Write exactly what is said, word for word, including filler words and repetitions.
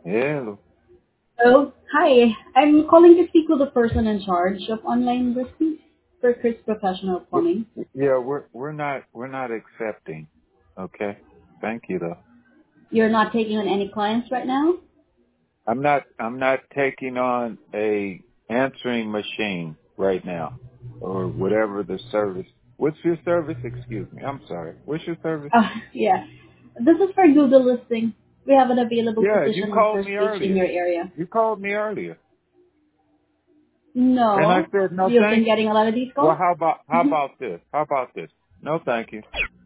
Hello. Oh, hi. I'm calling to speak with the person in charge of online listings for Chris Professional We're, Plumbing. yeah, we're we're not we're not accepting. Okay. Thank you though. You're not taking on any clients right now? I'm not I'm not taking on a answering machine right now or whatever the service. What's your service? Excuse me. I'm sorry. What's your service? Oh, yeah. This is for Google listing. We have an available Yeah, you position on called first me page in earlier. your area. You called me earlier. And I No. said no You've been thank you. getting a lot of these Well, calls? how about how Mhm. about this? How about this? No thank you.